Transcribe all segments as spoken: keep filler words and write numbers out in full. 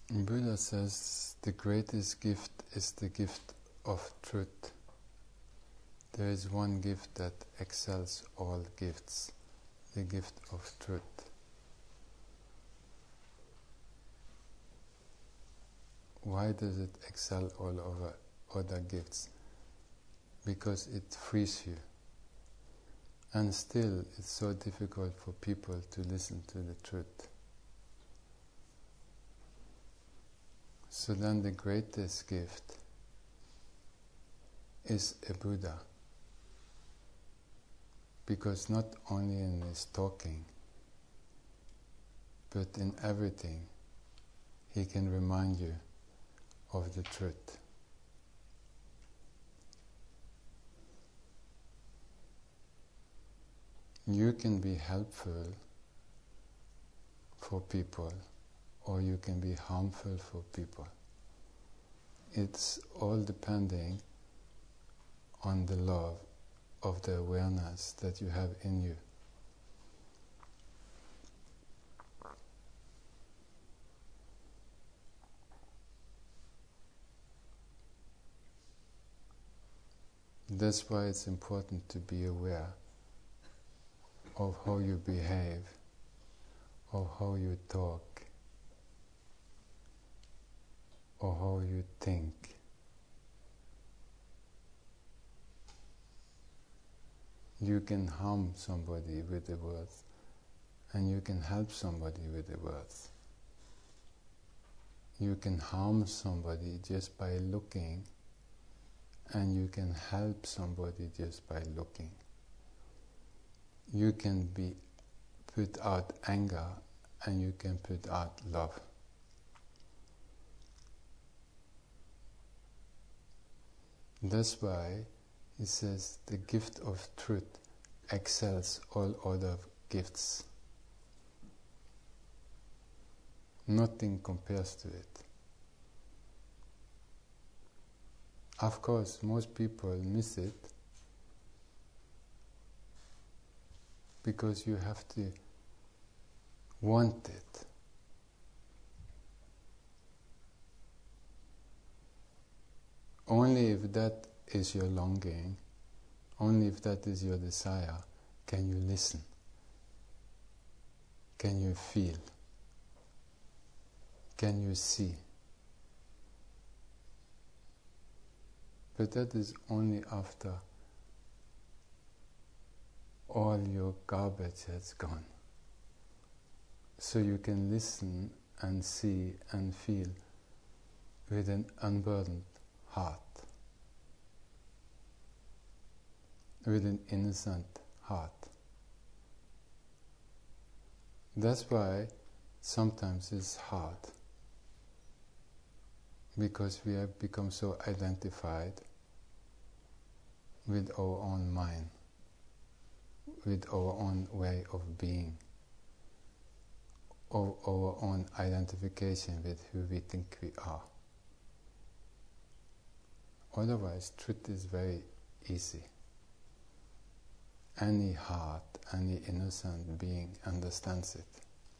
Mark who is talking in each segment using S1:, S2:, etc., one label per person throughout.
S1: Buddha says the greatest gift is the gift of truth. There is one gift that excels all gifts, the gift of truth. Why does it excel all over other gifts? Because it frees you. And still, it's so difficult for people to listen to the truth. So then the greatest gift is a Buddha. Because not only in his talking, but in everything, he can remind you of the truth. You can be helpful for people, or you can be harmful for people. It's all depending on the love of the awareness that you have in you. That's why it's important to be aware of how you behave, of how you talk, or how you think. You can harm somebody with the words, and you can help somebody with the words. You can harm somebody just by looking, and you can help somebody just by looking. You can be put out anger, and you can put out love. That's why he says the gift of truth excels all other gifts. Nothing compares to it. Of course, most people miss it because you have to want it. Only if that is your longing, only if that is your desire, can you listen, can you feel, can you see. But that is only after all your garbage has gone. So you can listen and see and feel with an unburdened heart, with an innocent heart. That's why sometimes it's hard, because we have become so identified with our own mind, with our own way of being, or our own identification with who we think we are. Otherwise, truth is very easy. Any heart, any innocent being understands it.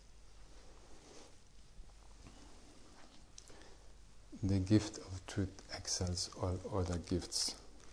S1: The gift of truth excels all other gifts.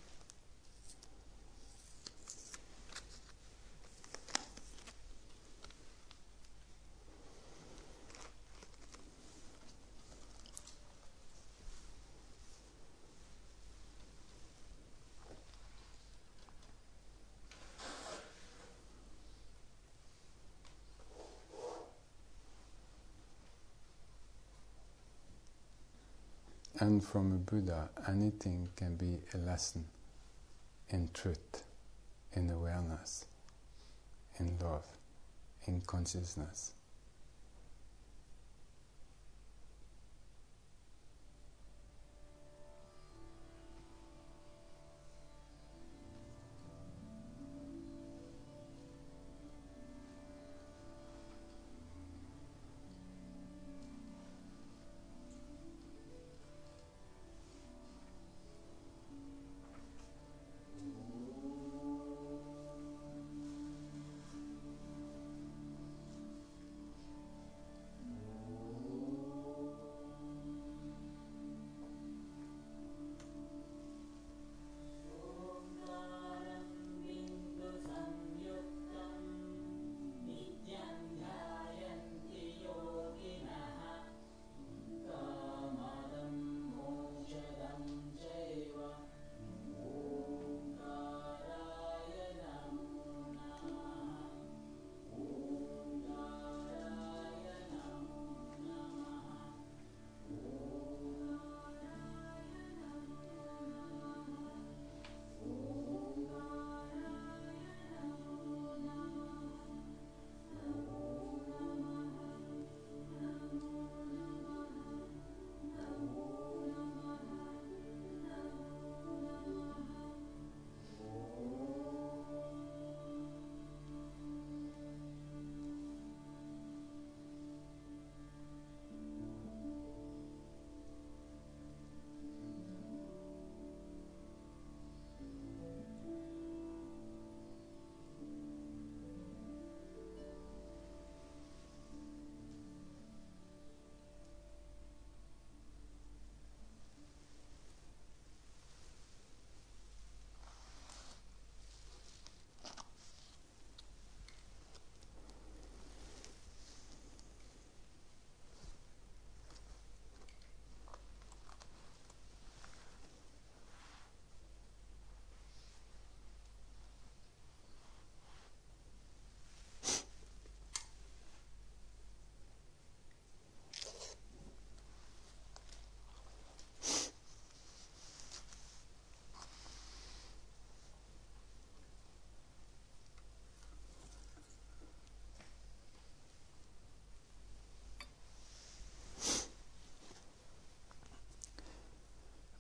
S1: And from a Buddha, anything can be a lesson in truth, in awareness, in love, in consciousness.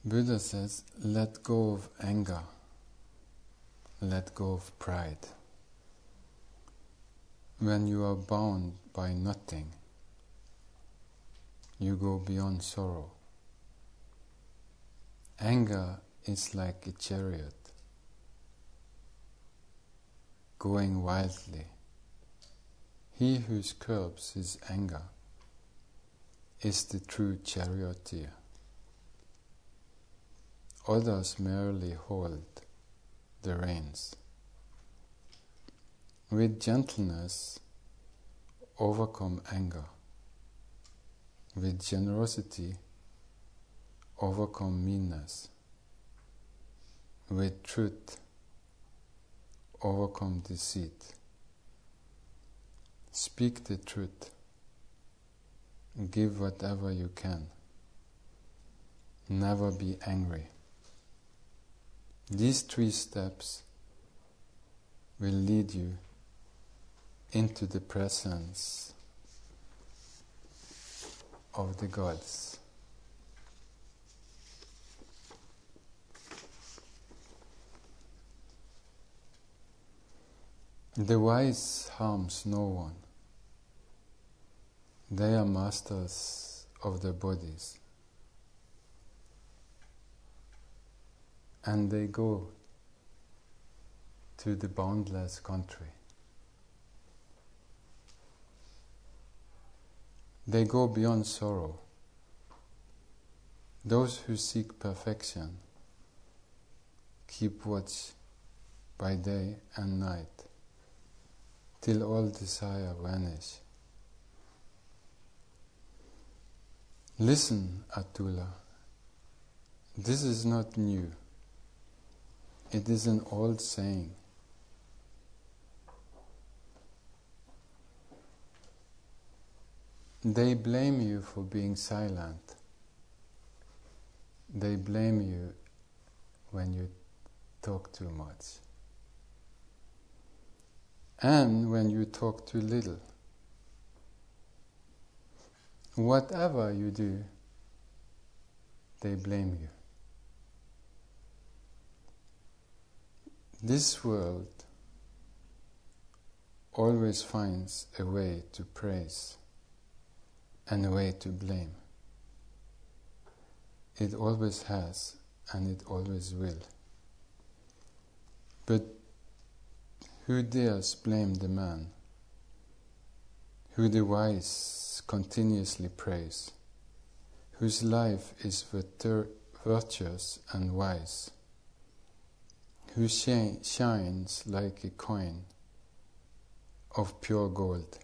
S1: Buddha says, let go of anger, let go of pride. When you are bound by nothing, you go beyond sorrow. Anger is like a chariot, going wildly. He who curbs his anger is the true charioteer. Others merely hold the reins. With gentleness, overcome anger. With generosity, overcome meanness. With truth, overcome deceit. Speak the truth. Give whatever you can. Never be angry. These three steps will lead you into the presence of the gods. The wise harms no one. They are masters of their bodies. And they go to the boundless country. They go beyond sorrow. Those who seek perfection keep watch by day and night till all desire vanish. Listen, Atula. This is not new. It is an old saying. They blame you for being silent. They blame you when you talk too much. And when you talk too little. Whatever you do, they blame you. This world always finds a way to praise and a way to blame. It always has, and it always will. But who dares blame the man who the wise continuously praise, whose life is virtu- virtuous and wise, who sh- shines like a coin of pure gold?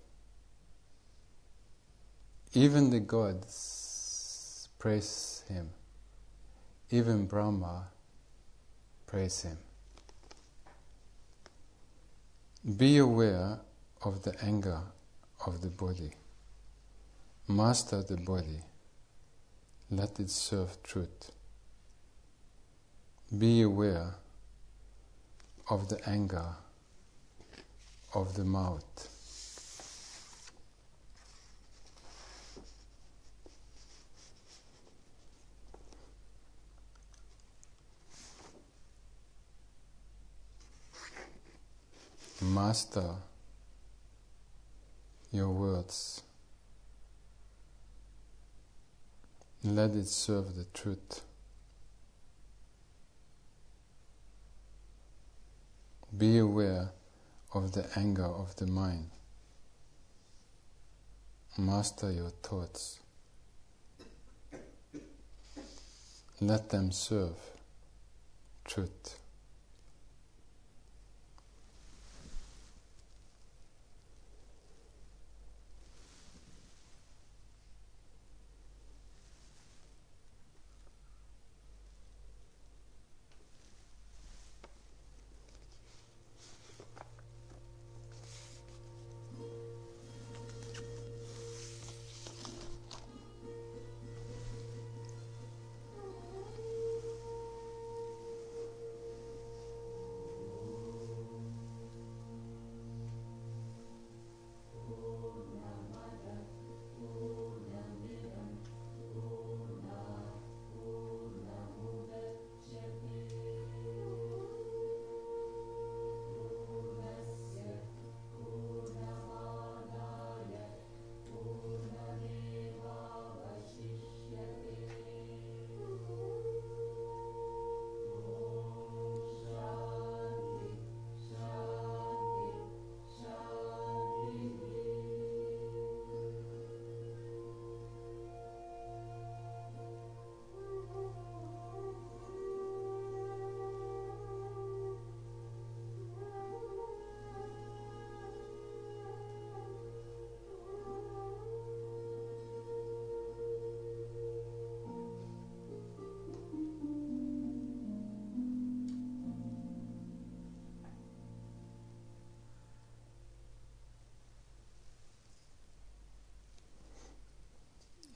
S1: Even the gods praise him. Even Brahma praise him. Be aware of the anger of the body. Master the body. Let it serve truth. Be aware of the anger of the mouth. Master your words. Let it serve the truth. Be aware of the anger of the mind. Master your thoughts. Let them serve truth.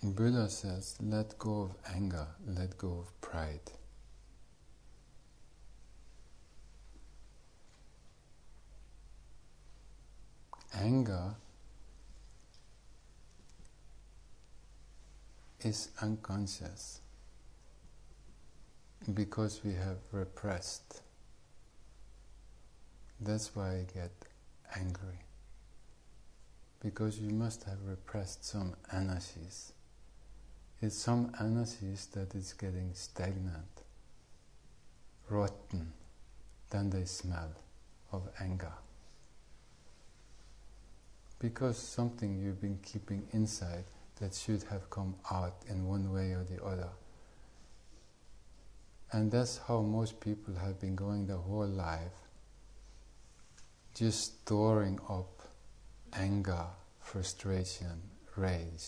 S1: Buddha says, let go of anger, let go of pride. Anger is unconscious because we have repressed. That's why I get angry. Because you must have repressed some energies. It's some energies that is getting stagnant, rotten, then they smell of anger. Because something you've been keeping inside that should have come out in one way or the other. And that's how most people have been going their whole life, just storing up anger, frustration, rage,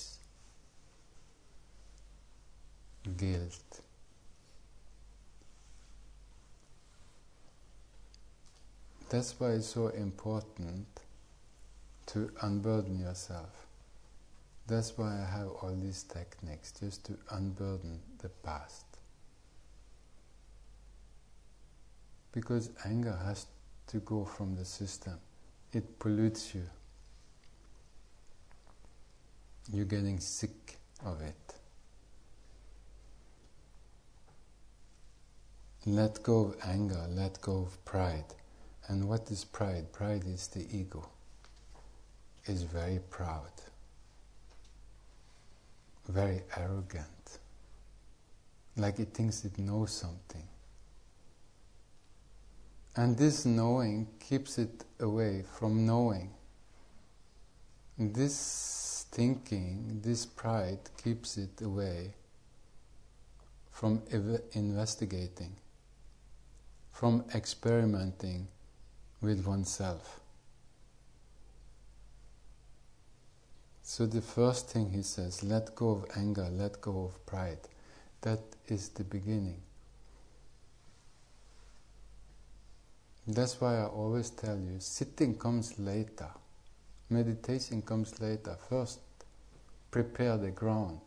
S1: guilt. That's why it's so important to unburden yourself. That's why I have all these techniques, just to unburden the past. Because anger has to go from the system. It pollutes you. You're getting sick of it. Let go of anger, let go of pride. And what is pride? Pride is the ego. It's very proud, very arrogant, like it thinks it knows something. And this knowing keeps it away from knowing. This thinking, this pride keeps it away from ev- investigating, from experimenting with oneself. So the first thing he says, let go of anger, let go of pride. That is the beginning. That's why I always tell you, sitting comes later. Meditation comes later. First, prepare the ground.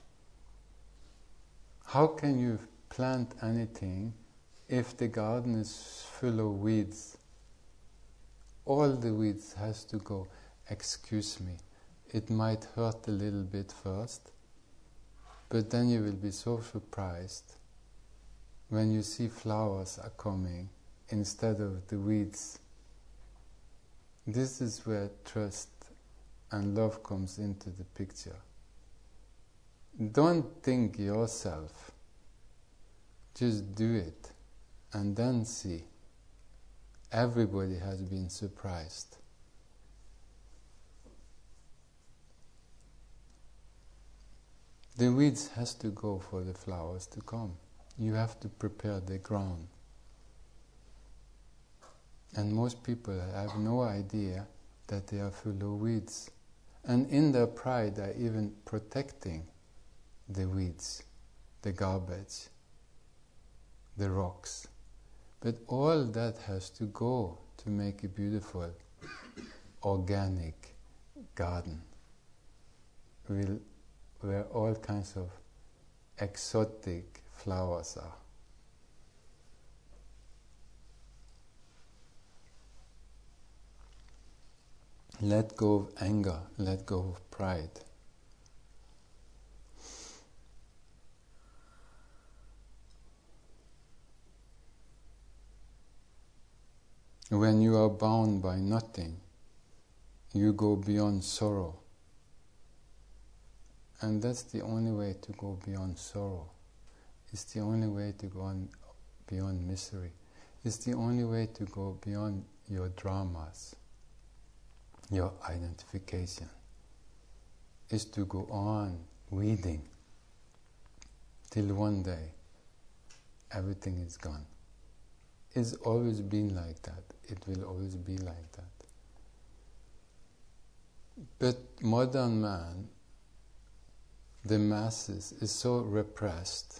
S1: How can you plant anything if the garden is full of weeds? All the weeds has to go. Excuse me. It might hurt a little bit first, but then you will be so surprised when you see flowers are coming instead of the weeds. This is where trust and love comes into the picture. Don't think yourself, just do it and then see. Everybody has been surprised. The weeds has to go for the flowers to come. You have to prepare the ground. And most people have no idea that they are full of weeds. And in their pride, they're even protecting the weeds, the garbage, the rocks. But all that has to go to make a beautiful, organic garden Will, where all kinds of exotic flowers are. Let go of anger, let go of pride. When you are bound by nothing, you go beyond sorrow. And that's the only way to go beyond sorrow. It's the only way to go on beyond misery. It's the only way to go beyond your dramas, your identification. Is to go on weeding till one day everything is gone. It's always been like that. It will always be like that. But modern man, the masses, is so repressed.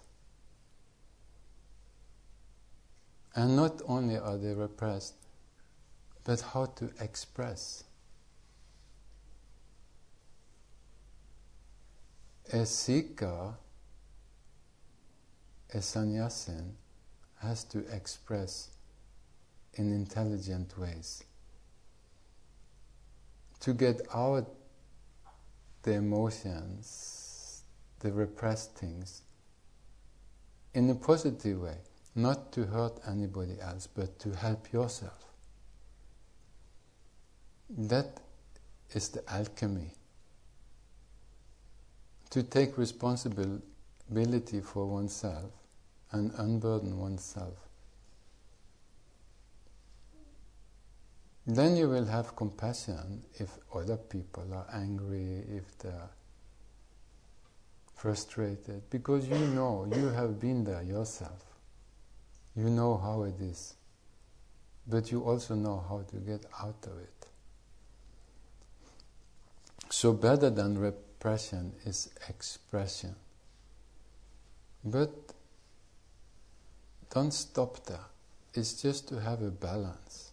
S1: And not only are they repressed, but how to express. a seeker, a sannyasin, has to express in intelligent ways to get out the emotions, the repressed things, in a positive way, not to hurt anybody else, but to help yourself. That is the alchemy. To take responsibility for oneself and unburden oneself. Then you will have compassion if other people are angry, if they're frustrated, because you know, you have been there yourself. You know how it is. But you also know how to get out of it. So better than repression is expression. But don't stop there. It's just to have a balance.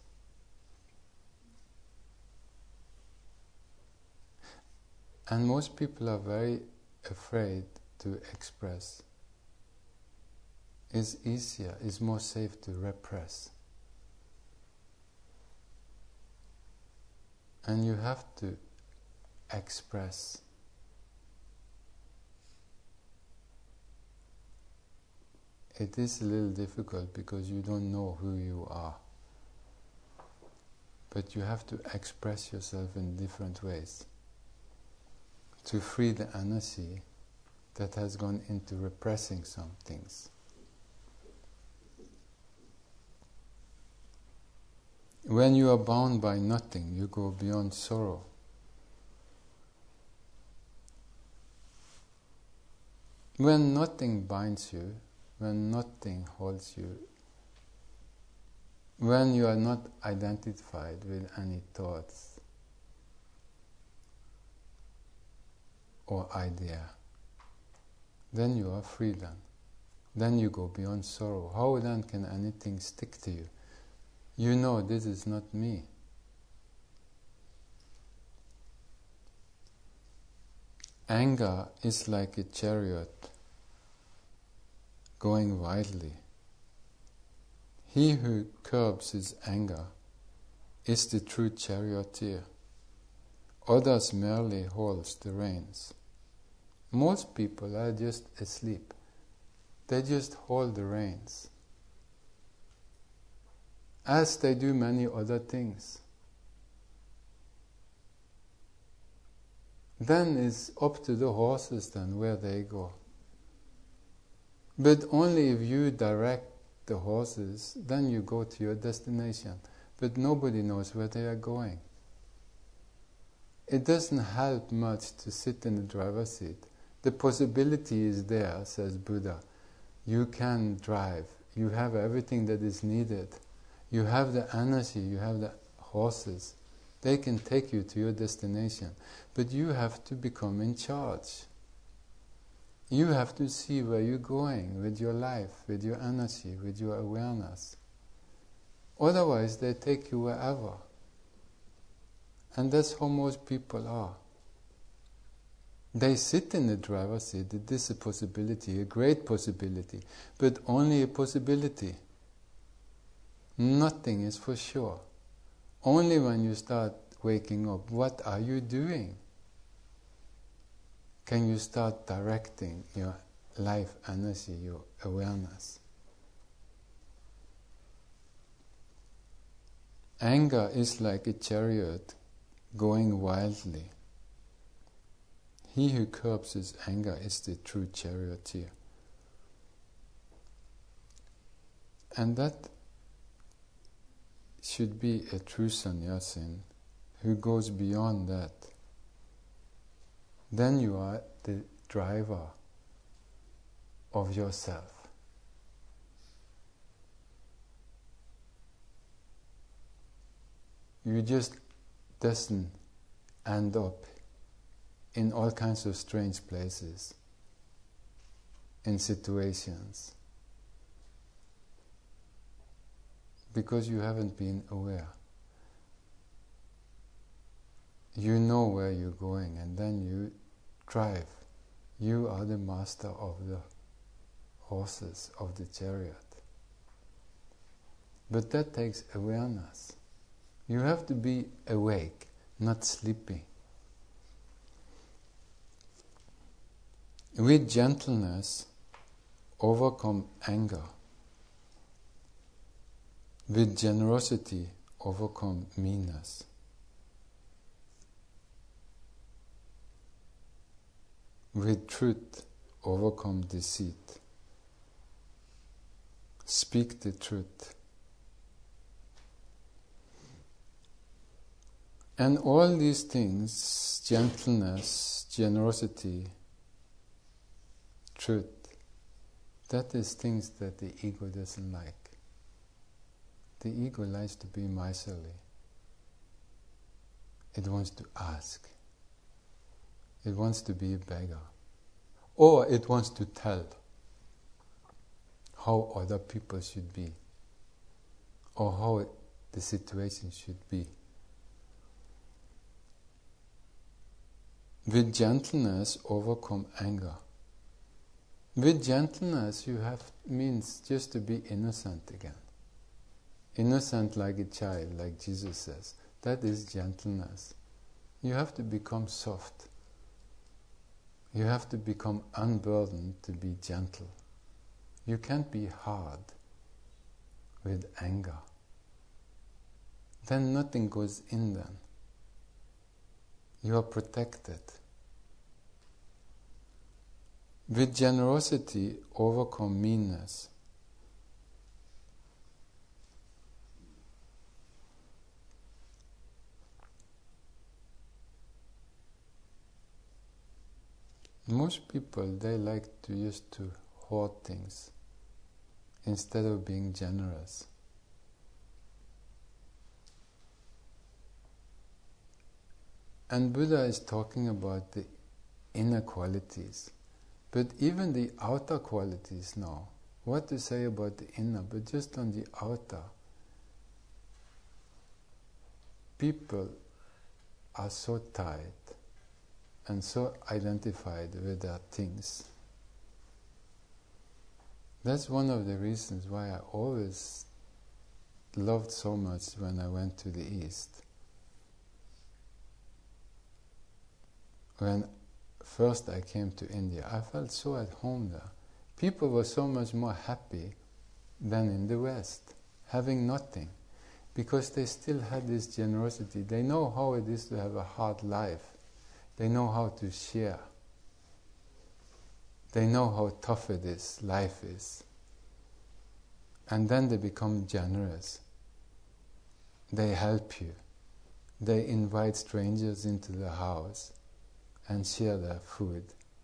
S1: And most people are very afraid to express. It's easier, it's more safe to repress. And you have to express. It is a little difficult because you don't know who you are. But you have to express yourself in different ways to free the energy that has gone into repressing some things. When you are bound by nothing, you go beyond sorrow. When nothing binds you, when nothing holds you, when you are not identified with any thoughts or idea, then you are free then. Then you go beyond sorrow. How then can anything stick to you? You know this is not me. Anger is like a chariot going wildly. He who curbs his anger is the true charioteer. Others merely holds the reins. Most people are just asleep. They just hold the reins, as they do many other things. Then it's up to the horses then where they go. But only if you direct the horses, then you go to your destination. But nobody knows where they are going. It doesn't help much to sit in the driver's seat. The possibility is there, says Buddha. You can drive. You have everything that is needed. You have the energy, you have the horses. They can take you to your destination. But you have to become in charge. You have to see where you're going with your life, with your energy, with your awareness. Otherwise, they take you wherever. And that's how most people are. They sit in the driver's seat. It is a possibility, a great possibility, but only a possibility. Nothing is for sure. Only when you start waking up, what are you doing? Can you start directing your life energy, your awareness? Anger is like a chariot going wildly. He who curbs his anger is the true charioteer. And that should be a true sannyasin who goes beyond that. Then you are the driver of yourself. You just doesn't end up in all kinds of strange places, in situations, because you haven't been aware. You know where you're going, and then you drive You are the master of the horses, of the chariot. But that takes awareness. You have to be awake, not sleeping. With gentleness, overcome anger. With generosity, overcome meanness. With truth, overcome deceit. Speak the truth. And all these things, gentleness, generosity, truth, that is things that the ego doesn't like. The ego likes to be miserly. It wants to ask. It wants to be a beggar. Or it wants to tell how other people should be, or how the situation should be. With gentleness, overcome anger. With gentleness, you have means just to be innocent again. Innocent like a child, like Jesus says. That is gentleness. You have to become soft. You have to become unburdened to be gentle. You can't be hard with anger. Then nothing goes in then. You are protected. With generosity, overcome meanness. Most people, they like to used to hoard things instead of being generous. And Buddha is talking about the inner qualities. But even the outer qualities now, what to say about the inner, but just on the outer, people are so tight and so identified with their things. That's one of the reasons why I always loved so much when I went to the East. When first I came to India, I felt so at home there. People were so much more happy than in the West, having nothing, because they still had this generosity. They know how it is to have a hard life. They know how to share. They know how tough it is, life is. And then they become generous. They help you. They invite strangers into the house and share their food.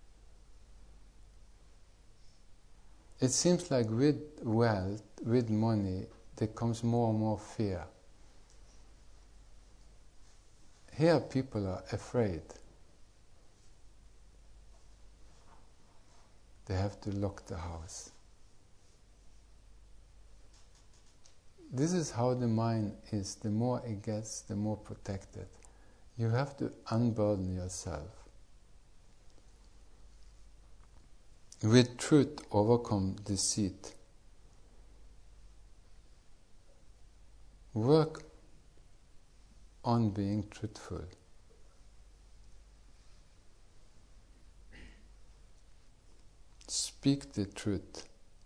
S1: It seems like with wealth, with money, there comes more and more fear. Here people are afraid. They have to lock the house. This is how the mind is. The more it gets, the more protected. You have to unburden yourself. With truth, overcome deceit. Work on being truthful. Speak the truth.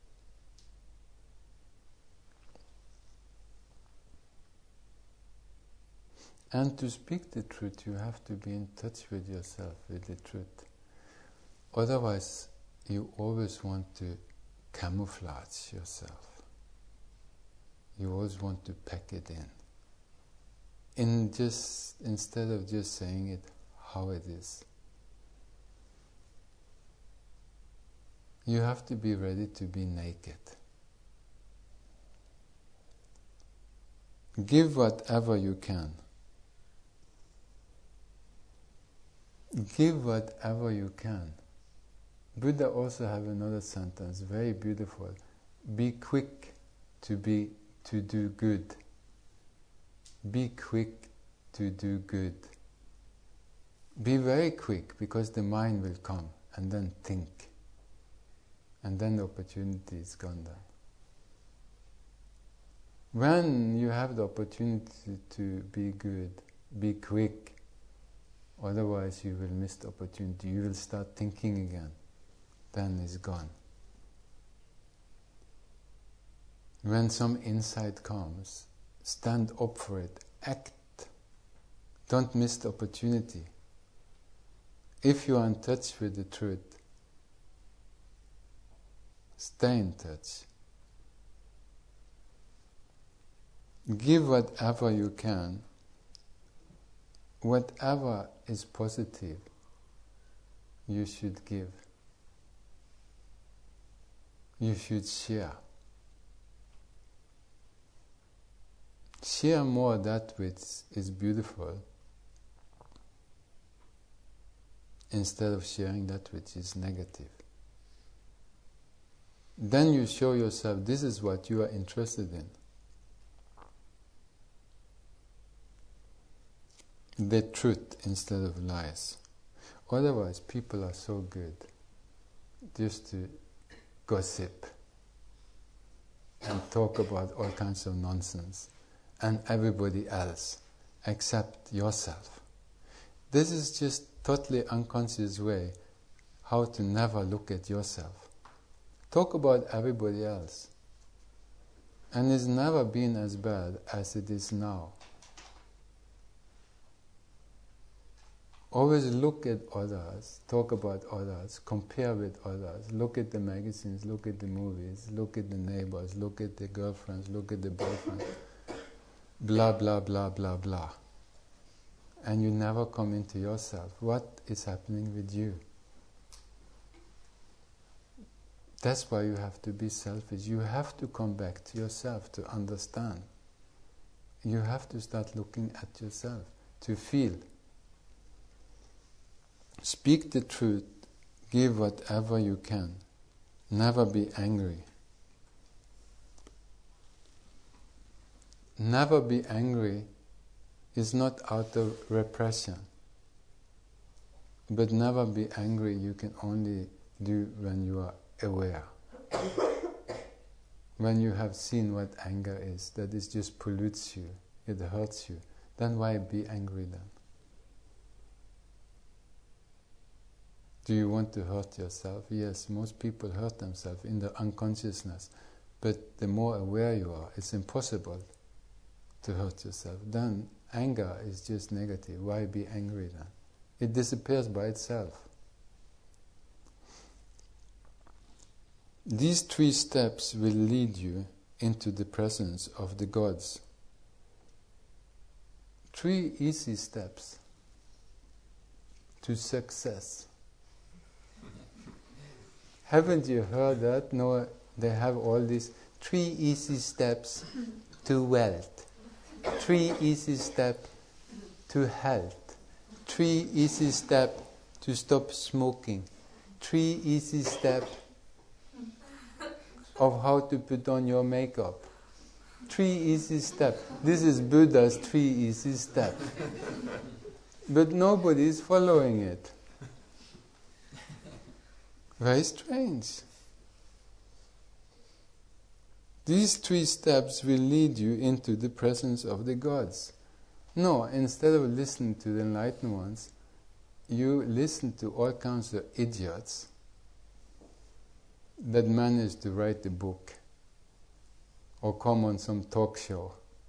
S1: And to speak the truth, you have to be in touch with yourself, with the truth. Otherwise, you always want to camouflage yourself. You always want to pack it in. In just instead of just saying it how it is. You have to be ready to be naked. Give whatever you can. Give whatever you can. Buddha also have another sentence, very beautiful. Be quick to be to do good. Be quick to do good. Be very quick, because the mind will come and then think. And then the opportunity is gone then. When you have the opportunity to be good, be quick, otherwise you will miss the opportunity. You will start thinking again. Then it's gone. When some insight comes, stand up for it, act. Don't miss the opportunity. If you are in touch with the truth, stay in touch. Give whatever you can, whatever is positive, you should give. You should share. Share more that which is beautiful instead of sharing that which is negative. Then you show yourself this is what you are interested in. The truth instead of lies. Otherwise, people are so good just to gossip and talk about all kinds of nonsense and everybody else except yourself. This is just totally unconscious way how to never look at yourself. Talk about everybody else. And it's never been as bad as it is now. Always look at others, talk about others, compare with others, look at the magazines, look at the movies, look at the neighbors, look at the girlfriends, look at the boyfriends, blah, blah, blah, blah, blah. And you never come into yourself. What is happening with you? That's why you have to be selfish. You have to come back to yourself to understand. You have to start looking at yourself, to feel. Speak the truth, give whatever you can. Never be angry. Never be angry is not out of repression. But never be angry you can only do when you are aware. When you have seen what anger is, that it just pollutes you, it hurts you, then why be angry then? Do you want to hurt yourself? Yes, most people hurt themselves in their unconsciousness. But the more aware you are, it's impossible to hurt yourself. Then anger is just negative. Why be angry then? It disappears by itself. These three steps will lead you into the presence of the gods. Three easy steps to success. Haven't you heard that? No, they have all these three easy steps to wealth, three easy steps to health, three easy steps to stop smoking, three easy steps of how to put on your makeup. Three easy steps. This is Buddha's three easy steps. But nobody is following it. Very strange. These three steps will lead you into the presence of the gods. No, instead of listening to the enlightened ones, you listen to all kinds of idiots that manage to write a book or come on some talk show.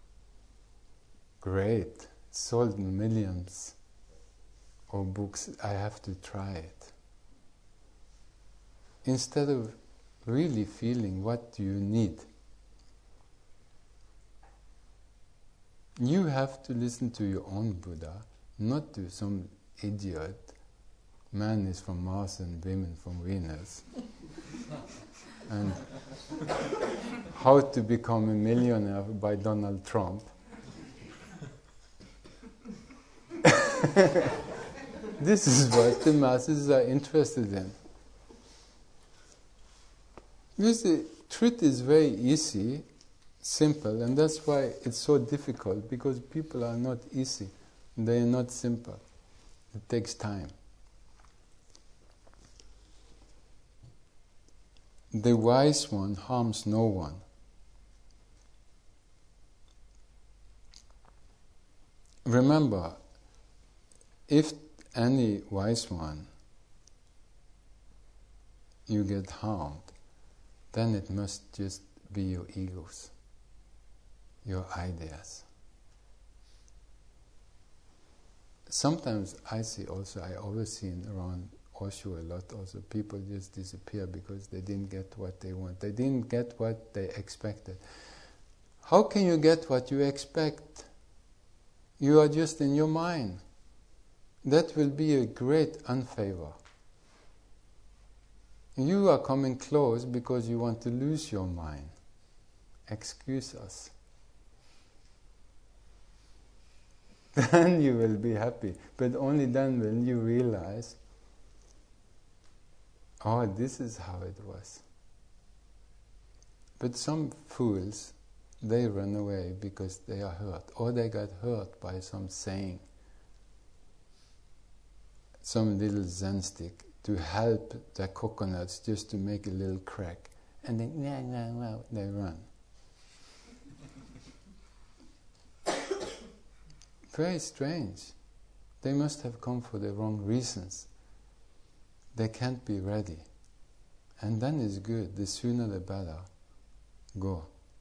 S1: Great, sold millions of books, I have to try it. Instead of really feeling what you need. You have to listen to your own Buddha, not to some idiot. Man is from Mars and women from Venus. And how to become a millionaire by Donald Trump. This is what the masses are interested in. You see, truth is very easy, simple, and that's why it's so difficult, because people are not easy, they are not simple. It takes time. The wise one harms no one. Remember, if any wise one you get harmed, then it must just be your egos, your ideas. Sometimes I see also, I always see around Osho a lot also, people just disappear because they didn't get what they want. They didn't get what they expected. How can you get what you expect? You are just in your mind. That will be a great unfavor. You are coming close because you want to lose your mind. Excuse us. Then you will be happy. But only then will you realize, oh, this is how it was. But some fools, they run away because they are hurt. Or they got hurt by some saying, some little Zen stick to help the coconuts just to make a little crack. And then, nah, nah, nah, they run. Very strange. They must have come for the wrong reasons. They can't be ready. And then it's good. The sooner the better. Go.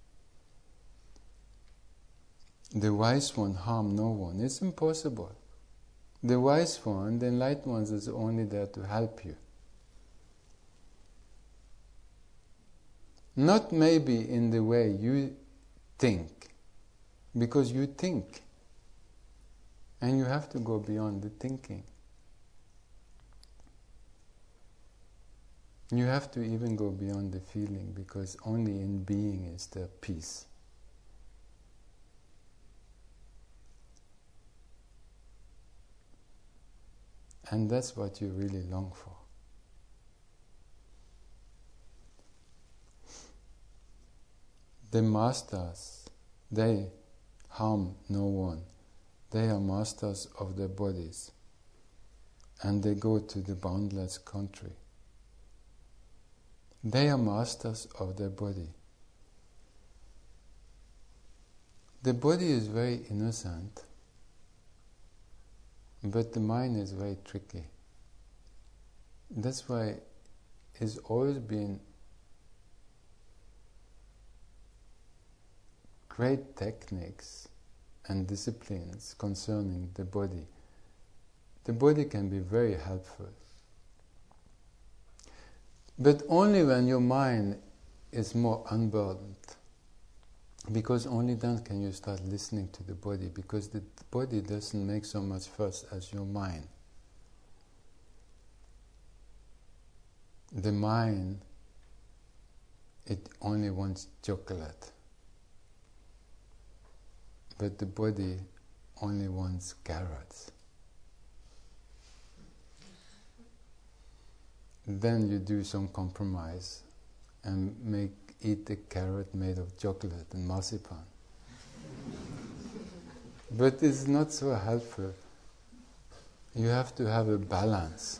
S1: The wise one harm no one. It's impossible. The wise one, the enlightened one, is only there to help you. Not maybe in the way you think, because you think. And you have to go beyond the thinking. You have to even go beyond the feeling, because only in being is there peace. And that's what you really long for. The masters, they harm no one. They are masters of their bodies, and they go to the boundless country. They are masters of their body. The body is very innocent, but the mind is very tricky. That's why it's always been great techniques and disciplines concerning the body. The body can be very helpful. But only when your mind is more unburdened. Because only then can you start listening to the body, because the body doesn't make so much fuss as your mind. The mind, it only wants chocolate. But the body only wants carrots. Then you do some compromise and make eat a carrot made of chocolate and marzipan. But it's not so helpful. You have to have a balance.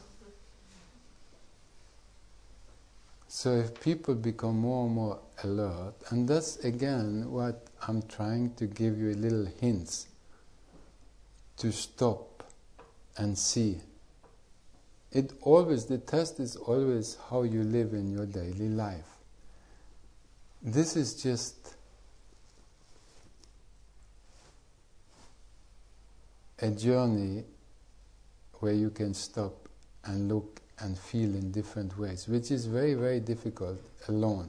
S1: So if people become more and more alert, and that's again what I'm trying to give you a little hints to stop and see. It always, the test is always how you live in your daily life. This is just a journey where you can stop and look and feel in different ways, which is very, very difficult alone.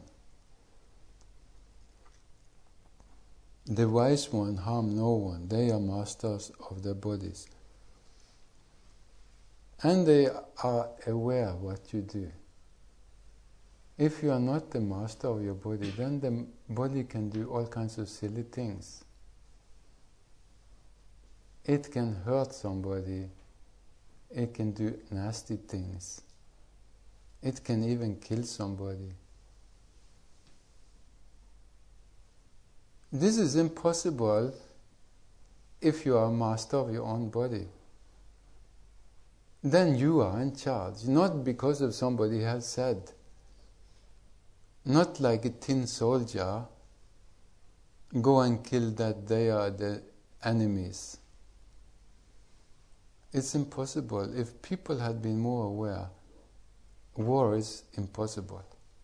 S1: The wise one harm no one. They are masters of their bodies. And they are aware of what you do. If you are not the master of your body, then the body can do all kinds of silly things. It can hurt somebody. It can do nasty things. It can even kill somebody. This is impossible if you are a master of your own body. Then you are in charge, not because of somebody has said. Not like a tin soldier, go and kill that, they are the enemies. It's impossible. If people had been more aware, war is impossible.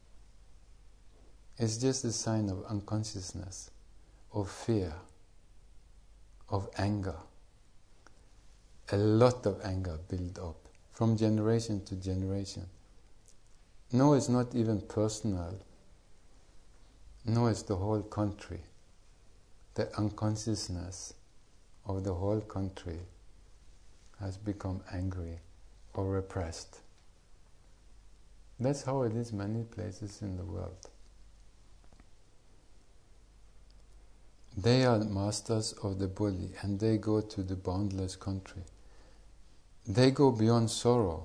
S1: It's just a sign of unconsciousness, of fear, of anger. A lot of anger built up from generation to generation. No, it's not even personal. No, it's the whole country. The unconsciousness of the whole country has become angry or repressed. That's how it is many places in the world. They are masters of the body and they go to the boundless country. They go beyond sorrow.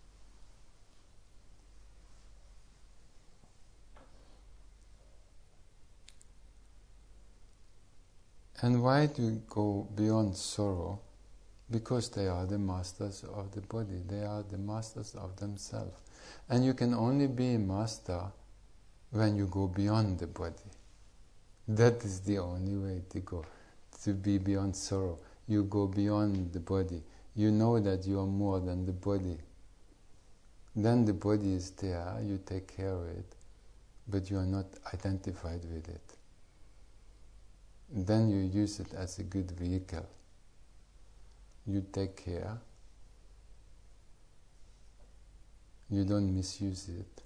S1: And why do you go beyond sorrow? Because they are the masters of the body. They are the masters of themselves. And you can only be a master when you go beyond the body. That is the only way to go, to be beyond sorrow. You go beyond the body. You know that you are more than the body. Then the body is there, you take care of it, but you are not identified with it. Then you use it as a good vehicle. You take care. You don't misuse it.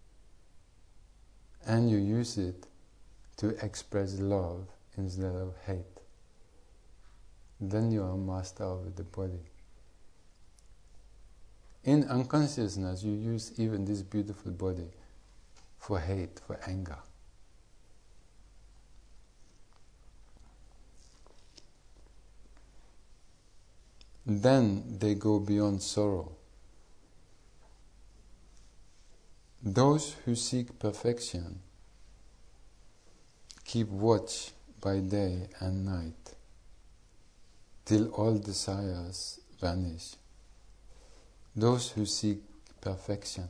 S1: And you use it to express love instead of hate. Then you are master of the body. In unconsciousness, you use even this beautiful body for hate, for anger. Then they go beyond sorrow. Those who seek perfection keep watch by day and night till all desires vanish. Those who seek perfection.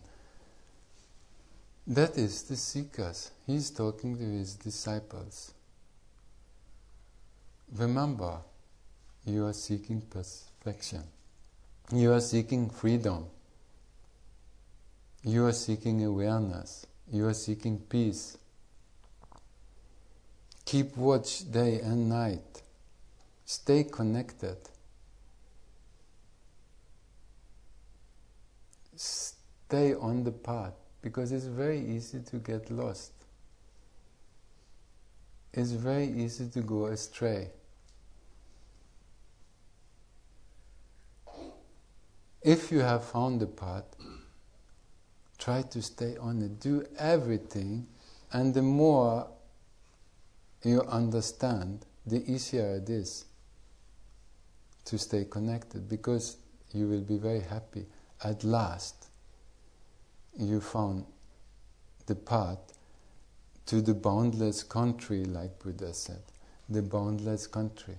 S1: That is the seekers. He is talking to his disciples. Remember, you are seeking perfection. You are seeking freedom. You are seeking awareness. You are seeking peace. Keep watch day and night. Stay connected. Stay on the path, because it's very easy to get lost. It's very easy to go astray. If you have found the path, try to stay on it. Do everything, and the more you understand, the easier it is to stay connected, because you will be very happy. At last, you found the path to the boundless country, like Buddha said, the boundless country.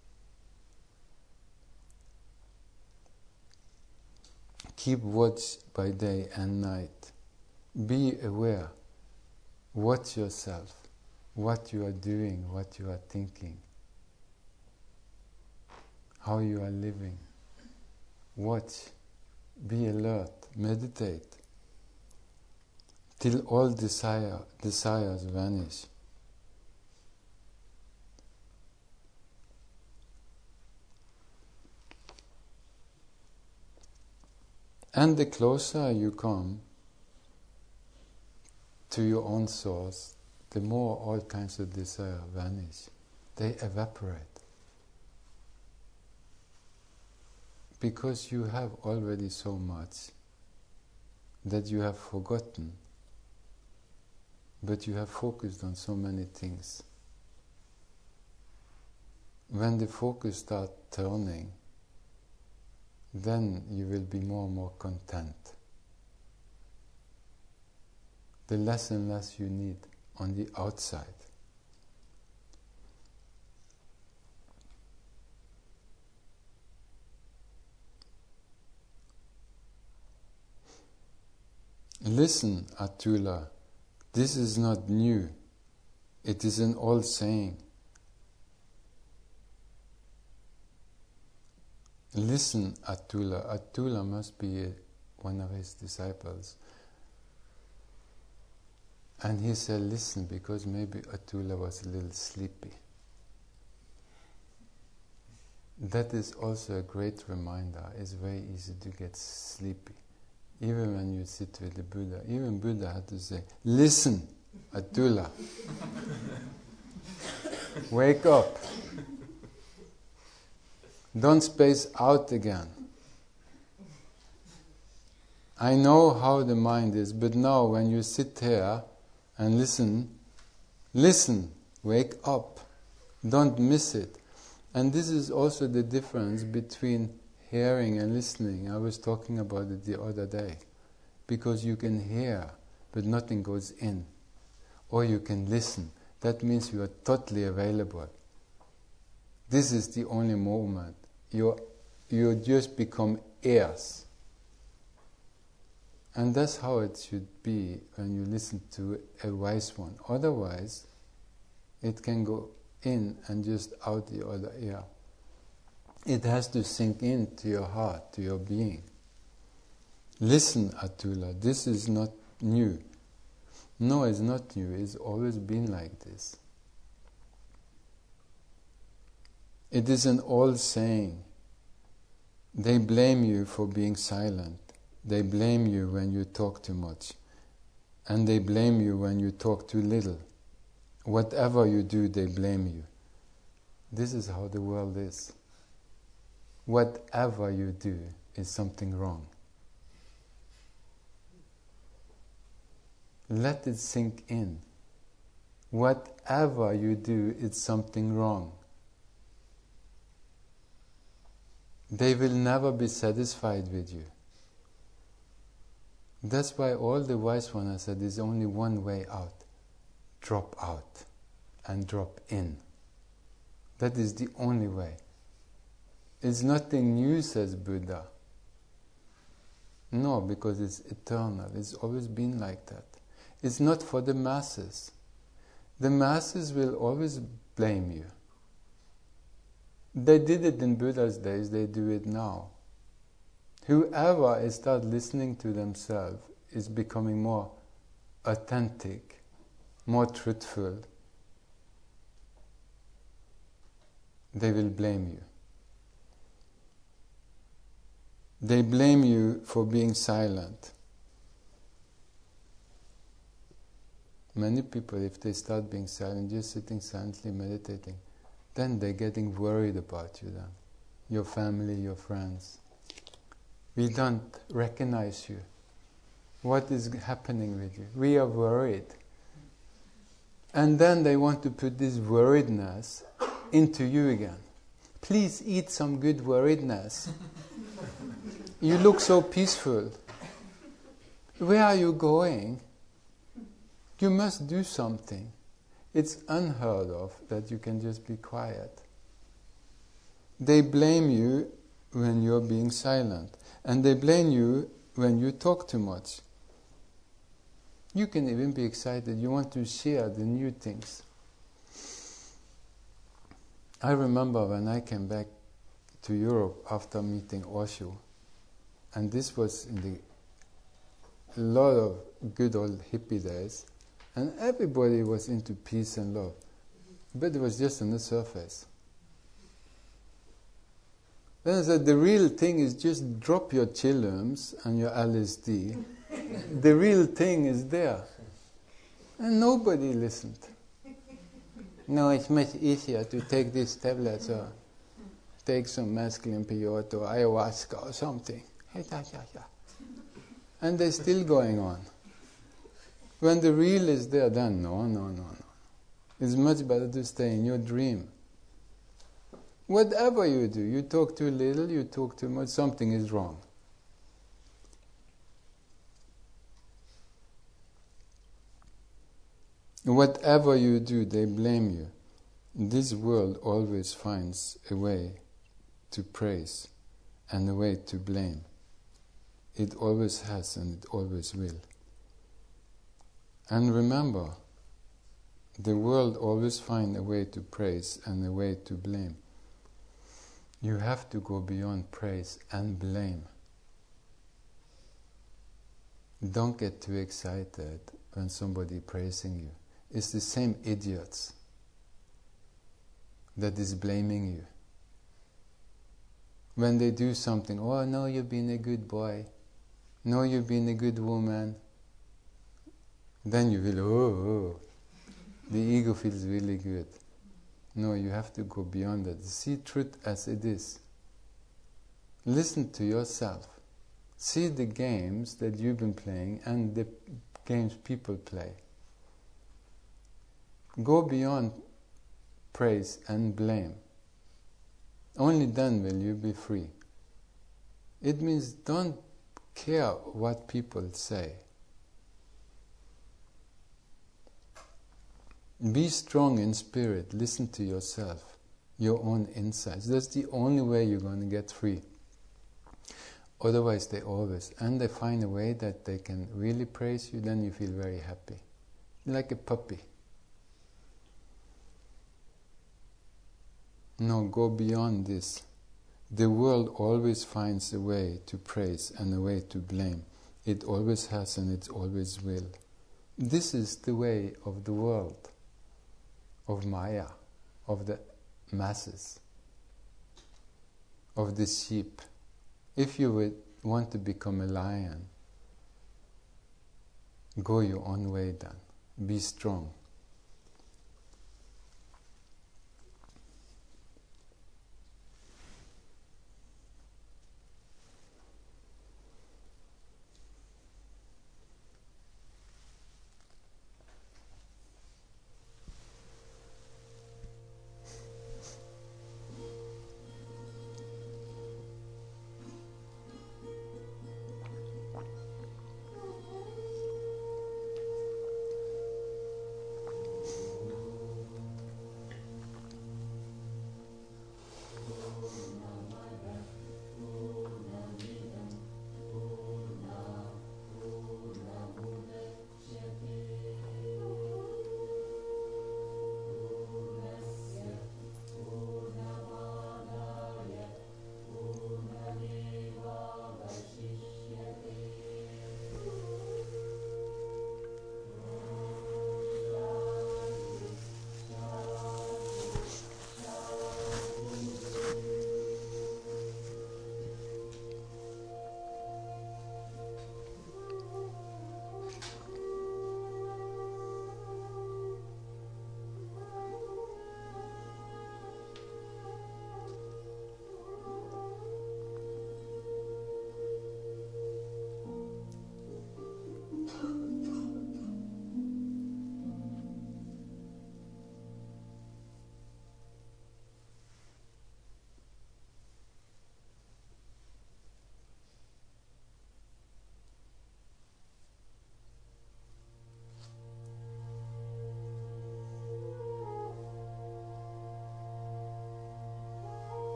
S1: Keep watch by day and night. Be aware. Watch yourself, what you are doing, what you are thinking, how you are living. Watch. Be alert. Meditate. Till all desire, desires vanish. And the closer you come to your own source, the more all kinds of desire vanish. They evaporate. Because you have already so much that you have forgotten, but you have focused on so many things. When the focus starts turning, then you will be more and more content. The less and less you need on the outside. Listen, Atula, This is not new. It is an old saying. Listen, Atula. Atula must be one of his disciples. And he said, listen, because maybe Atula was a little sleepy. That is also a great reminder. It's very easy to get sleepy. Even when you sit with the Buddha. Even Buddha had to say, listen, Atula. Wake up. Don't space out again. I know how the mind is, but now when you sit here and listen, listen, wake up. Don't miss it. And this is also the difference between hearing and listening. I was talking about it the other day. Because you can hear, but nothing goes in. Or you can listen. That means you are totally available. This is the only moment. You you just become ears. And that's how it should be when you listen to a wise one. Otherwise, it can go in and just out the other ear. It has to sink into your heart, to your being. Listen, Atula, this is not new. No, it's not new. It's always been like this. It is an old saying. They blame you for being silent. They blame you when you talk too much. And they blame you when you talk too little. Whatever you do, they blame you. This is how the world is. Whatever you do is something wrong. Let it sink in. Whatever you do, it's something wrong. They will never be satisfied with you. That's why all the wise ones have said there's only one way out. Drop out and drop in. That is the only way. It's nothing new, says Buddha. No, because it's eternal. It's always been like that. It's not for the masses. The masses will always blame you. They did it in Buddha's days, they do it now. Whoever is start listening to themselves is becoming more authentic, more truthful. They will blame you. They blame you for being silent. Many people, if they start being silent, just sitting silently meditating, then they're getting worried about you then. Your family, your friends. We don't recognize you. What is happening with you? We are worried. And then they want to put this worriedness into you again. Please eat some good worriedness. You look so peaceful. Where are you going? You must do something. It's unheard of that you can just be quiet. They blame you when you're being silent. And they blame you when you talk too much. You can even be excited. You want to share the new things. I remember when I came back to Europe after meeting Osho. And this was in the a lot of good old hippie days. And everybody was into peace and love. But it was just on the surface. Then I said, the real thing is just drop your chillums and your L S D. The real thing is there. And nobody listened. No, it's much easier to take these tablets or take some masculine peyote or ayahuasca or something. And they're still going on. When the real is there, then no, no, no, no. It's much better to stay in your dream. Whatever you do, you talk too little, you talk too much, something is wrong. Whatever you do, they blame you. This world always finds a way to praise and a way to blame. It always has and it always will. And remember, the world always finds a way to praise and a way to blame. You have to go beyond praise and blame. Don't get too excited when somebody praising you. It's the same idiots that is blaming you. When they do something, oh no, you've been a good boy. No, you've been a good woman. Then you will, oh, oh. The ego feels really good. No, you have to go beyond that. See truth as it is. Listen to yourself. See the games that you've been playing and the games people play. Go beyond praise and blame. Only then will you be free. It means don't care what people say. Be strong in spirit. Listen to yourself, your own insights. That's the only way you're going to get free. Otherwise, they always, and they find a way that they can really praise you, then you feel very happy. Like a puppy. No, go beyond this. The world always finds a way to praise and a way to blame. It always has and it always will. This is the way of the world, of Maya, of the masses, of the sheep. If you would want to become a lion, go your own way then. Be strong.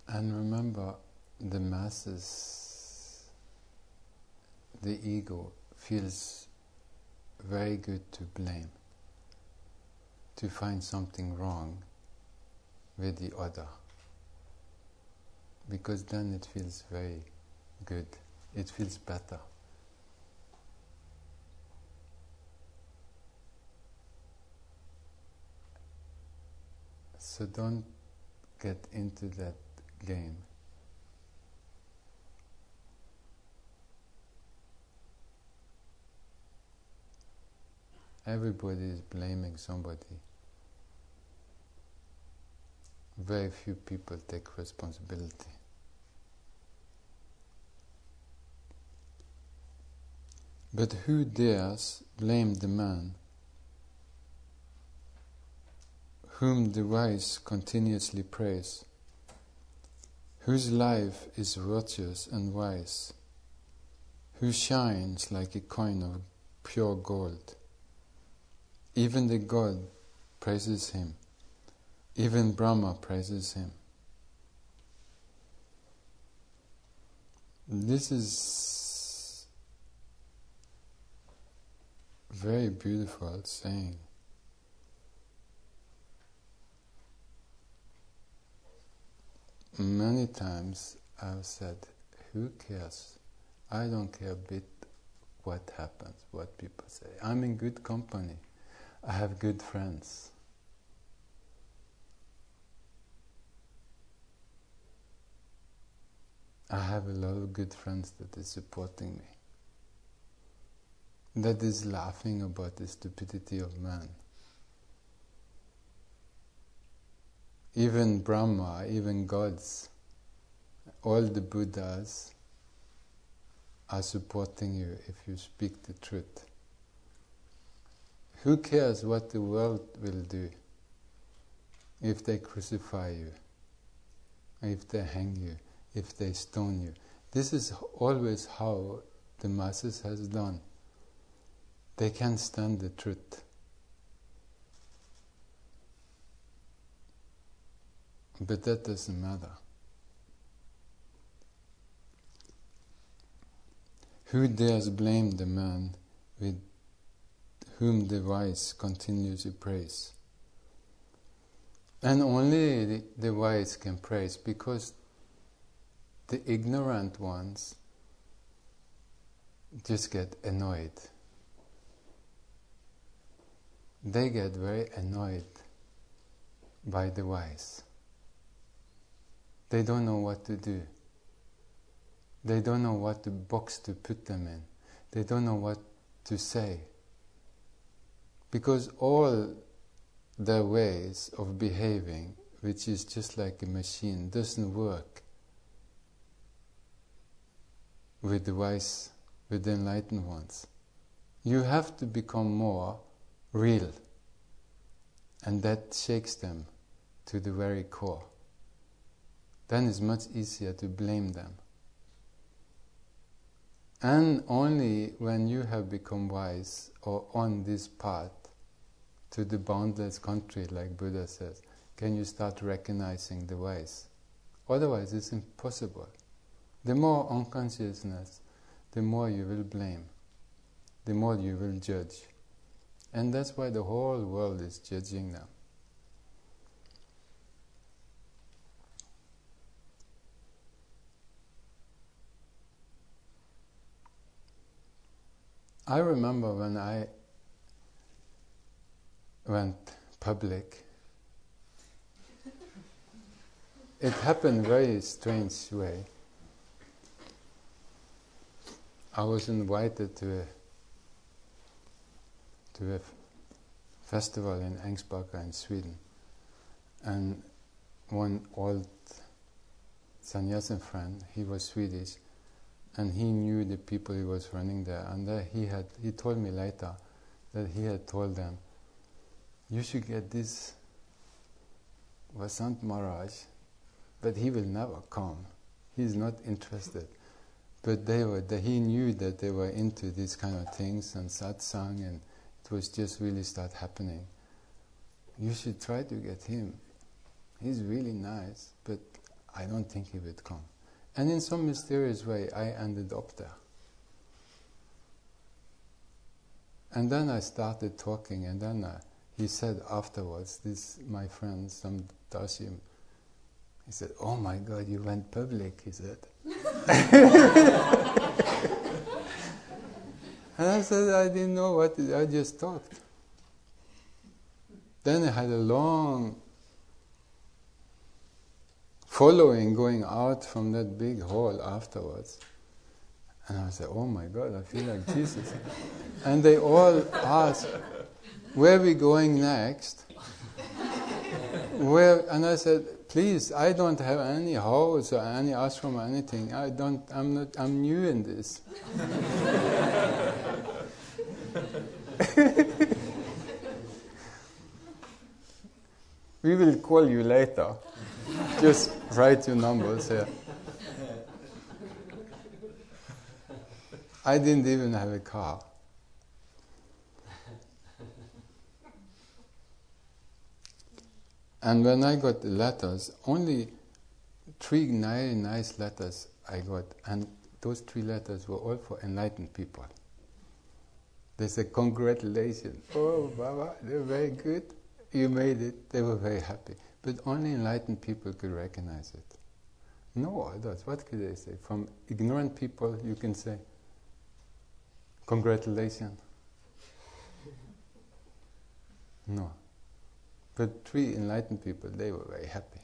S1: And remember, the masses, the ego, feels very good to blame, to find something wrong with the other, because then it feels very good, it feels better. So don't get into that game. Everybody is blaming somebody. Very few people take responsibility. But who dares blame the man whom the wise continuously praise, whose life is virtuous and wise, who shines like a coin of pure gold? Even the God praises him. Even Brahma praises him. This is very beautiful saying. Many times I've said, who cares? I don't care a bit what happens, what people say. I'm in good company. I have good friends. I have a lot of good friends that is supporting me, that is laughing about the stupidity of man. Even Brahma, even gods, all the Buddhas are supporting you if you speak the truth. Who cares what the world will do if they crucify you, if they hang you, if they stone you? This is always how the masses has done. They can't stand the truth. But that doesn't matter. Who dares blame the man with whom the wise continue to praise? And only the, the wise can praise, because the ignorant ones just get annoyed. They get very annoyed by the wise. They don't know what to do. They don't know what the box to put them in. They don't know what to say. Because all their ways of behaving, which is just like a machine, doesn't work with the wise, with the enlightened ones. You have to become more real, and that shakes them to the very core. Then it's much easier to blame them. And only when you have become wise or on this path to the boundless country, like Buddha says, can you start recognizing the wise. Otherwise it's impossible. The more unconsciousness, the more you will blame, the more you will judge. And that's why the whole world is judging them. I remember when I went public, it happened very strange way. I was invited to a to a f- festival in Ängsbacka in Sweden, and one old sannyasin friend, he was Swedish, and he knew the people he was running there, and there he had he told me later that he had told them, you should get this Vasant Maharaj, but he will never come. He's not interested. But they were, they, he knew that they were into these kind of things and satsang, and it was just really start happening. You should try to get him. He's really nice, but I don't think he would come. And in some mysterious way, I ended up there. And then I started talking, and then uh, he said afterwards, this, my friend, some Dashim, he said, "Oh my God, you went public," he said. And I said, "I didn't know what, it, I just talked." Then I had a long following going out from that big hall afterwards. And I said, "Oh my God, I feel like Jesus." And they all asked, "Where are we going next?" Where? And I said, "Please, I don't have any house or any ashram or anything. I don't. I'm not. I'm new in this." "We will call you later. Just write your numbers here." I didn't even have a car. And when I got the letters, only three very nice letters I got, and those three letters were all for enlightened people. They said, "Congratulations, oh Baba, they're very good, you made it." They were very happy. But only enlightened people could recognize it. No others, what could they say? From ignorant people, you can say, "Congratulations." No. But three enlightened people, they were very happy.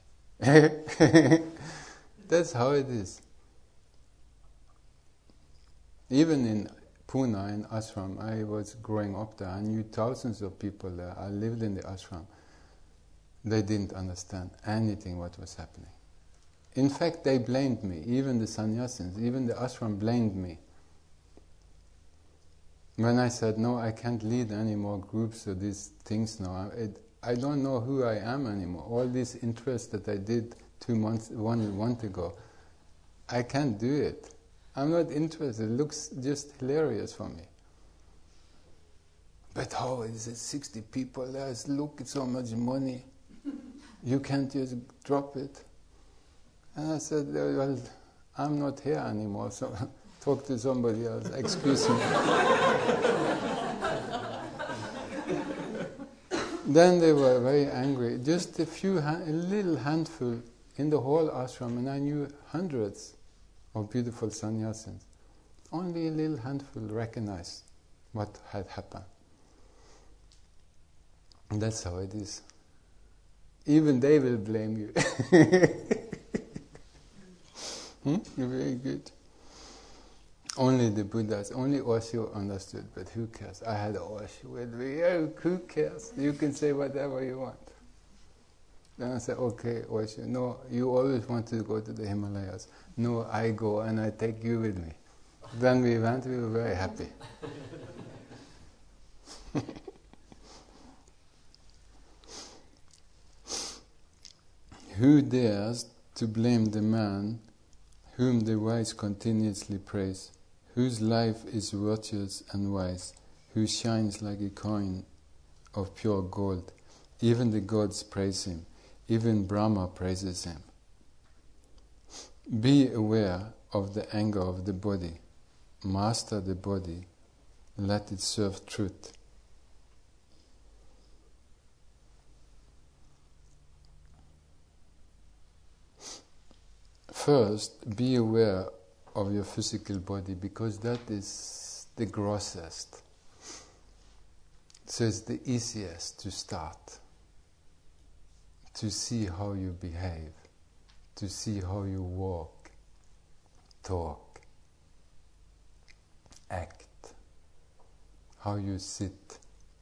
S1: That's how it is. Even in Pune, in ashram, I was growing up there. I knew thousands of people there. I lived in the ashram. They didn't understand anything what was happening. In fact, they blamed me. Even the sannyasins, even the ashram blamed me. When I said, "No, I can't lead any more groups or these things now. It, I don't know who I am anymore. All these interests that I did two months, one month ago, I can't do it. I'm not interested. It looks just hilarious for me." "But how is it? sixty people there. Look, it's so much money. You can't just drop it." And I said, "Well, I'm not here anymore, so talk to somebody else. Excuse me." Then they were very angry. Just a few, a little handful in the whole ashram, and I knew hundreds of beautiful sannyasins. Only a little handful recognized what had happened. And that's how it is. Even they will blame you. hmm? You're very good. Only the Buddhas, only Osho understood, but who cares? I had Osho with me. Oh, who cares? You can say whatever you want. Then I said, "Okay, Osho, no, you always want to go to the Himalayas. No, I go and I take you with me." Then we went, we were very happy. Who dares to blame the man whom the wise continuously praise, whose life is virtuous and wise, who shines like a coin of pure gold? Even the gods praise him, even Brahma praises him. Be aware of the anger of the body. Master the body, let it serve truth. First, be aware of your physical body, because that is the grossest. So it's the easiest to start, to see how you behave, to see how you walk, talk, act, how you sit.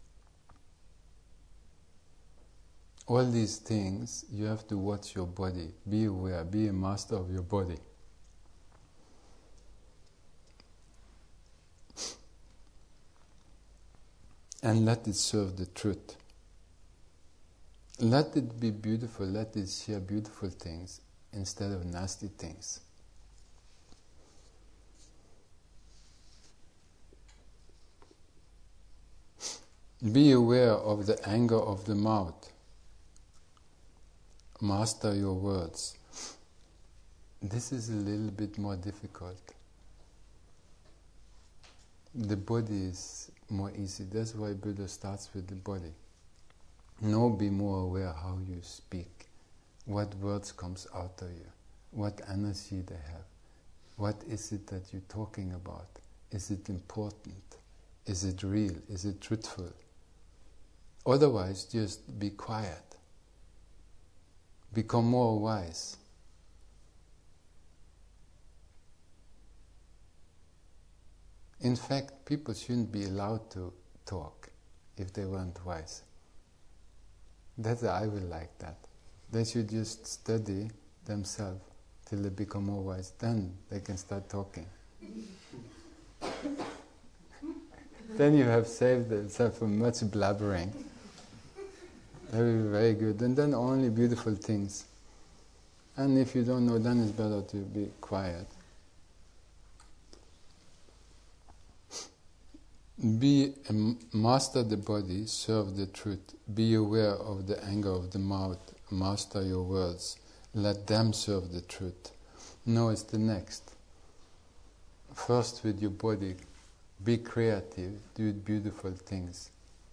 S1: All these things, you have to watch your body. Be aware, be a master of your body. And let it serve the truth. Let it be beautiful, let it share beautiful things instead of nasty things. Be aware of the anger of the mouth. Master your words. this is a little bit more difficult. The body is more easy. That's why Buddha starts with the body. Now be more aware how you speak, what words comes out of you, what energy they have. What is it that you're talking about? Is it important? Is it real? Is it truthful? Otherwise, just be quiet. Become more wise. In fact, people shouldn't be allowed to talk if they weren't wise. That's I will like that. They should just study themselves till they become more wise. Then they can start talking. Then you have saved yourself from much blabbering. That will be very good. And then only beautiful things. And if you don't know, then it's better to be quiet. Be master the body, serve the truth. Be aware of the anger of the mouth. Master your words. Let them serve the truth. No, it's the next. First with your body, be creative, do beautiful things.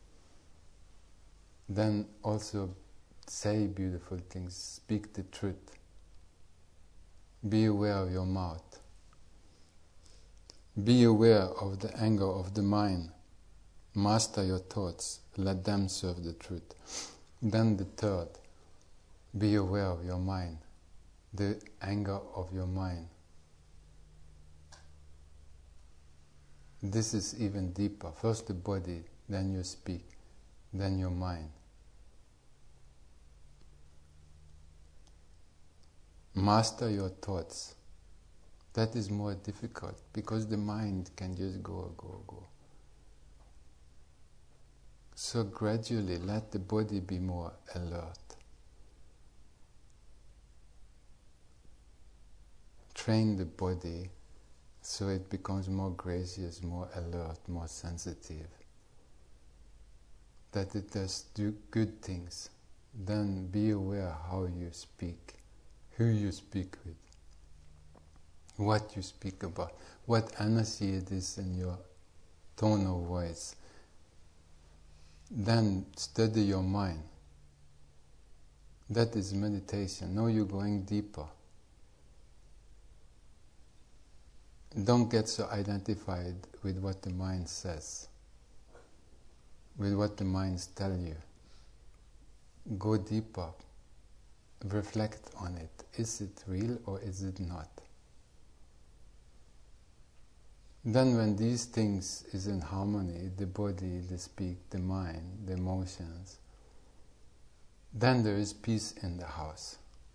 S1: Then also say beautiful things, speak the truth. Be aware of your mouth. Be aware of the anger of the mind. Master your thoughts, let them serve the truth. Then the third, be aware of your mind, the anger of your mind. This is even deeper. First the body, then you speak, then your mind. Master your thoughts. That is more difficult because the mind can just go, go, go. So gradually let the body be more alert. Train the body so it becomes more gracious, more alert, more sensitive. That it does do good things. Then be aware how you speak, who you speak with, what you speak about, what energy it is in your tone of voice. Then study your mind. That is meditation. Now you're going deeper. Don't get so identified with what the mind says, with what the minds tell you. Go deeper. Reflect on it. Is it real or is it not? Then when these things is in harmony, the body, the speak, the mind, the emotions, then there is peace in the house.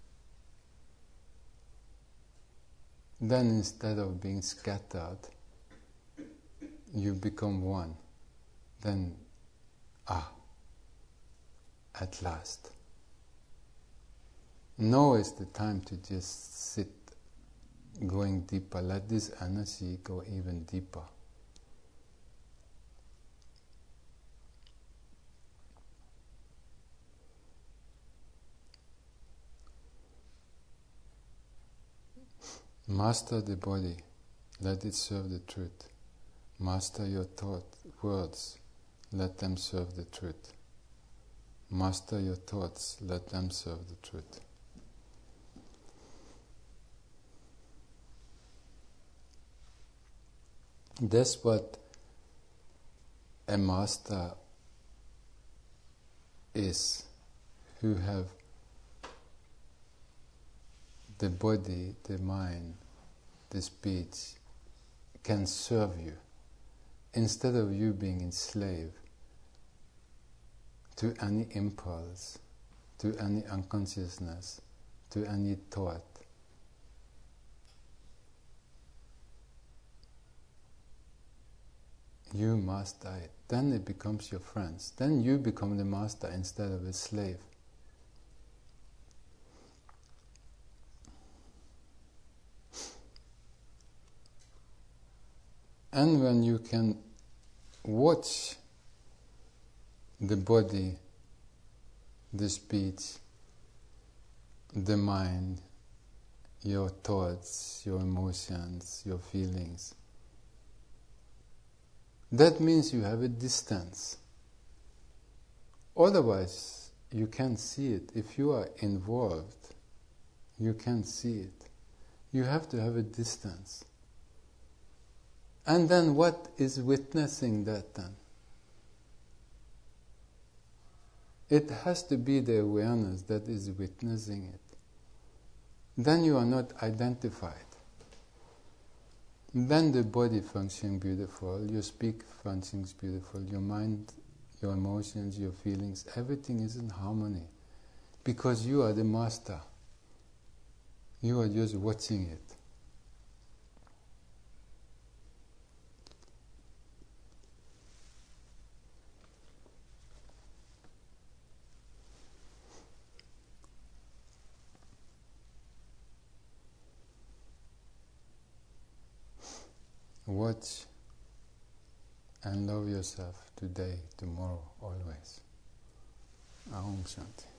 S1: Then instead of being scattered, you become one. Then, ah, at last. Now is the time to just sit, going deeper. Let this energy go even deeper. Master the body, let it serve the truth. Master your thought, words, let them serve the truth. Master your thoughts, let them serve the truth. That's what a master is, who have the body, the mind, the speech can serve you instead of you being enslaved to any impulse, to any unconsciousness, to any thought. You master it. Then it becomes your friends. Then you become the master instead of a slave. And when you can watch the body, the speech, the mind, your thoughts, your emotions, your feelings. That means you have a distance. Otherwise, you can't see it. If you are involved, you can't see it. You have to have a distance. And then what is witnessing that then? It has to be the awareness that is witnessing it. Then you are not identified. Then the body functions beautiful, your speak functions beautiful, your mind, your emotions, your feelings, everything is in harmony. Because you are the master. You are just watching it. Watch and love yourself today, tomorrow, always. Aum Shanti.